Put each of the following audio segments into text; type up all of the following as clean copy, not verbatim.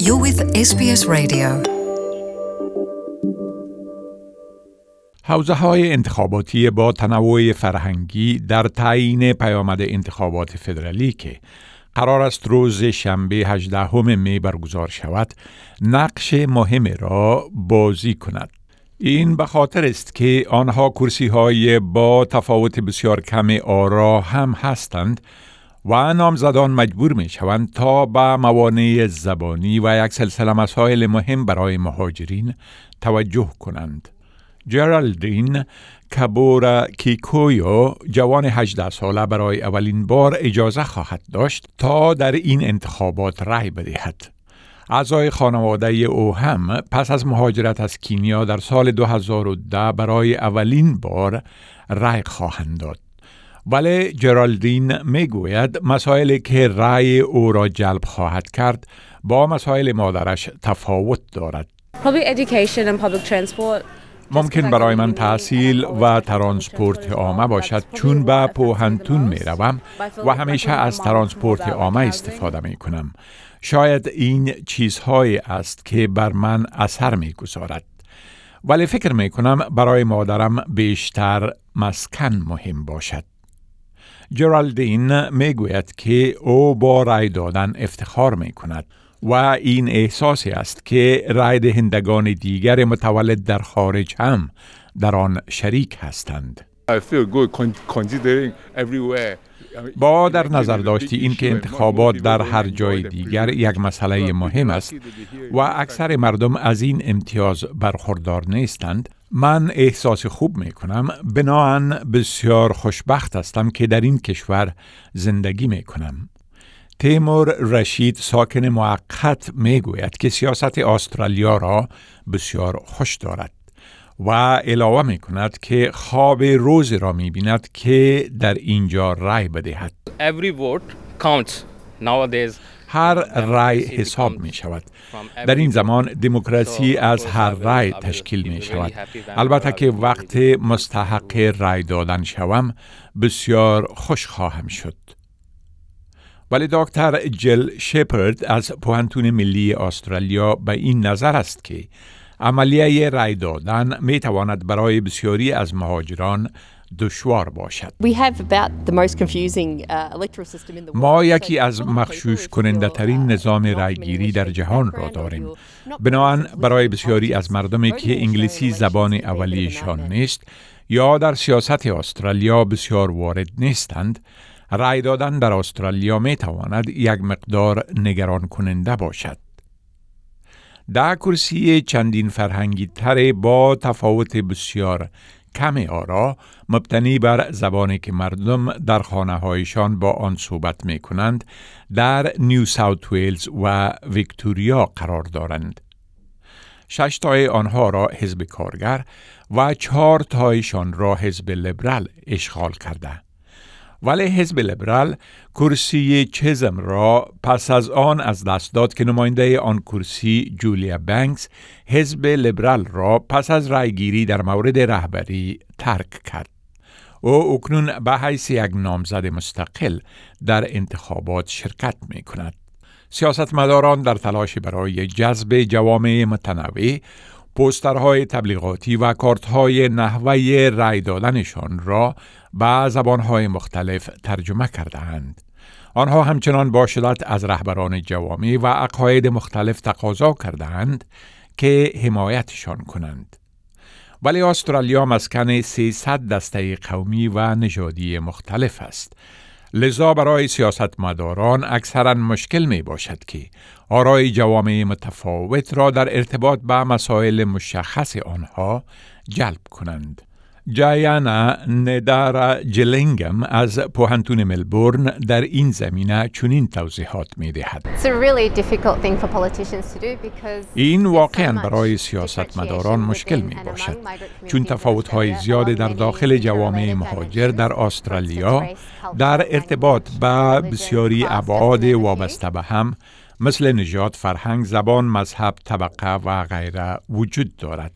You're with SBS Radio. حوزه‌های انتخاباتی با تنوع فرهنگی در تعیین پیامد انتخابات فدرالی که قرار است روز شنبه 18 می برگزار شود، نقش مهم را بازی کند. این به خاطر است که آنها کرسی‌های با تفاوت بسیار کم آرا هم هستند و نامزدان مجبور می شوند تا به موانع زبانی و یک سلسله مسائل مهم برای مهاجرین توجه کنند. جرالدین کابورا کیکویو جوان 18 ساله برای اولین بار اجازه خواهد داشت تا در این انتخابات رأی بدهد. اعضای خانواده او هم پس از مهاجرت از کنیا در سال 2010 برای اولین بار رأی خواهند داد. ولی جرالدین میگوید مسائلی که رأی او را جلب خواهد کرد با مسائل مادرش تفاوت دارد. ممکن برای من تحصیل و ترانسپورت عامه باشد چون به پوهنتون می روم و همیشه از ترانسپورت عامه استفاده می کنم. شاید این چیزهایی است که بر من اثر می گذارد. ولی فکر می کنم برای مادرم بیشتر مسکن مهم باشد. جرالدین می گوید که او با رأی دادن افتخار می کند و این احساسی است که رأی دهندگان دیگر متولد در خارج هم در آن شریک هستند. با در نظر داشتی این که انتخابات در هر جای دیگر یک مسئله مهم است و اکثر مردم از این امتیاز برخوردار نیستند، من احساس خوب می کنم. بناهن بسیار خوشبخت هستم که در این کشور زندگی می کنم. تیمور رشید ساکن موقت می گوید که سیاست استرالیا را بسیار خوش دارد و علاوه می کند که خواب روز را می بیند که در اینجا رأی بدهد. هر رأی حساب می شود. در این زمان دموکراسی از هر رأی تشکیل می شود. البته که وقت مستحق رأی دادن شوم بسیار خوش خواهم شد. ولی دکتر جل شپرد از پوهنتون ملی استرالیا به این نظر است که عملیه رأی دادن می تواند برای بسیاری از مهاجران دشوار باشد. ما یکی از مغشوش کننده ترین نظام رأیگیری در جهان را داریم. بنابراین برای بسیاری از مردمی که انگلیسی زبان اولیشان نیست یا در سیاست استرالیا بسیار وارد نیستند، رأی دادن در استرالیا می تواند یک مقدار نگران کننده باشد. در کرسی چندین فرهنگی تر با تفاوت بسیار کم آرا مبتنی بر زبانی که مردم در خانه هایشان با آن صحبت می کنند در نیو ساوت ویلز و ویکتوریا قرار دارند. 6 تای آنها را حزب کارگر و 4 تایشان را حزب لیبرال اشغال کرده. ولی حزب لیبرال کرسی چزم را پس از آن از دست داد که نماینده آن کرسی جولیا بانکس حزب لیبرال را پس از رأیگیری در مورد رهبری ترک کرد. او اکنون به حیث یک نامزد مستقل در انتخابات شرکت می کند. سیاستمداران در تلاش برای جذب جوامع متنوع پوسترهای تبلیغاتی و کارتهای نحوه رأی دادنشان را به زبانهای مختلف ترجمه کرده‌اند. آنها همچنان با شدت از رهبران جوامع و عقاید مختلف تقاضا کرده‌اند که حمایتشان کنند. ولی استرالیا مسکن 300 دسته قومی و نژادی مختلف است. لذا برای سیاستمداران اکثراً مشکل می باشد که آرای جوامع متفاوت را در ارتباط با مسائل مشخص آنها جلب کنند. جایانا ندارا جلینگم از پوهنتون ملبورن در این زمینه چنین توضیحات می دهد. این واقعاً برای سیاستمداران مشکل می باشد چون تفاوت‌های زیاد در داخل جوامع مهاجر در استرالیا در ارتباط با بسیاری ابعاد وابسته به هم مثل نژاد، فرهنگ، زبان، مذهب، طبقه و غیره وجود دارد.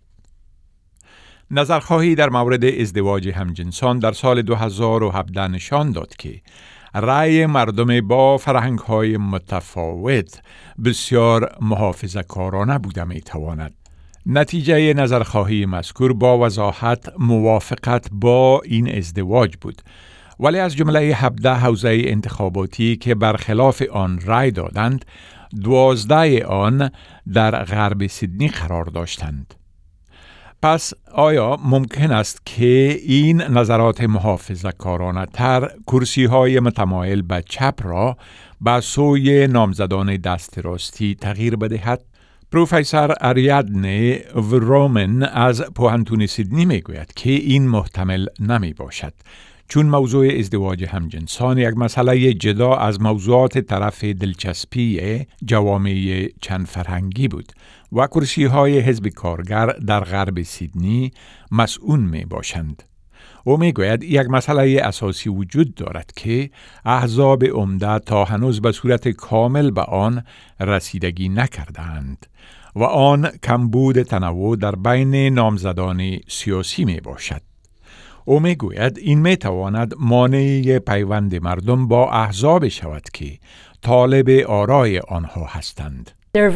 نظرخواهی در مورد ازدواج همجنسان در سال 2017 نشان داد که رأی مردم با فرهنگ‌های متفاوت بسیار محافظه‌کارانه بوده می‌تواند. نتیجه نظرخواهی مذکور با وضاحت موافقت با این ازدواج بود، ولی از جمله 17 حوزه انتخاباتی که برخلاف آن رأی دادند، 12 آن در غرب سیدنی قرار داشتند. پس آیا ممکن است که این نظرات محافظه‌کارانه تر کرسی‌های متمایل به چپ را به سوی نامزدان دست راستی تغییر بدهد؟ پروفسور اریادنه ورومن از پوهنتون سیدنی میگوید که این محتمل نمی باشد، چون موضوع ازدواج همجنسان یک مسئله جدا از موضوعات طرف دلچسپی جوامع چند فرهنگی بود و کرسی‌های حزب کارگر در غرب سیدنی مسئول می باشند. او می گوید یک مسئله اساسی وجود دارد که احزاب عمده تا هنوز به صورت کامل به آن رسیدگی نکردند و آن کمبود تنوع در بین نامزدان سیاسی می باشد. او می گوید این می تواند مانع پیوند مردم با احزاب شود که طالب آرای آنها هستند.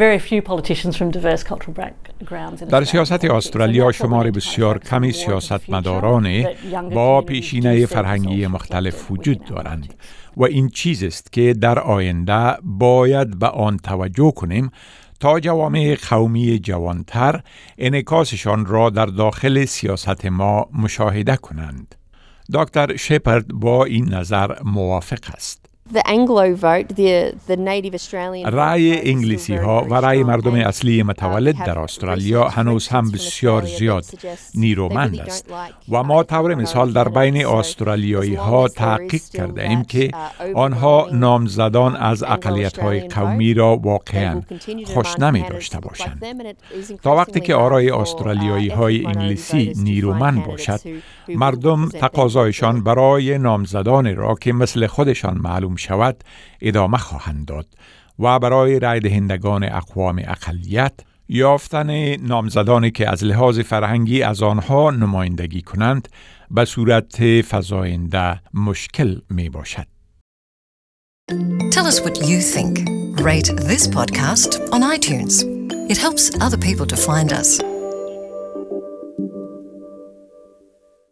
در سیاست استرالیا شمار بسیار کمی سیاستمداران با پیشینه فرهنگی مختلف وجود دارند و این چیز است که در آینده باید به آن توجه کنیم تا جوامع قومی جوانتر انعکاسشان را در داخل سیاست ما مشاهده کنند. دکتر شپارد با این نظر موافق است. رأی انگلیسی ها و رأی مردم اصلی متولد در استرالیا هنوز هم بسیار زیاد نیرومند است و ما طور مثال در بین استرالیایی ها تحقیق کرده ایم که آنها نامزدان از اقلیت های قومی را واقعا خوشنمی داشته باشند. تا وقتی که آرای استرالیایی های انگلیسی نیرومند باشد، مردم تقاضایشان برای نامزدان را که مثل خودشان معلوم شود ادامه خواهند داد و برای رای دهندگان اقوام اقلیت یافتن نامزدانی که از لحاظ فرهنگی از آنها نمایندگی کنند به صورت فزاینده مشکل می باشد. Tell us what you think. Rate this podcast on iTunes. It helps other people to find us.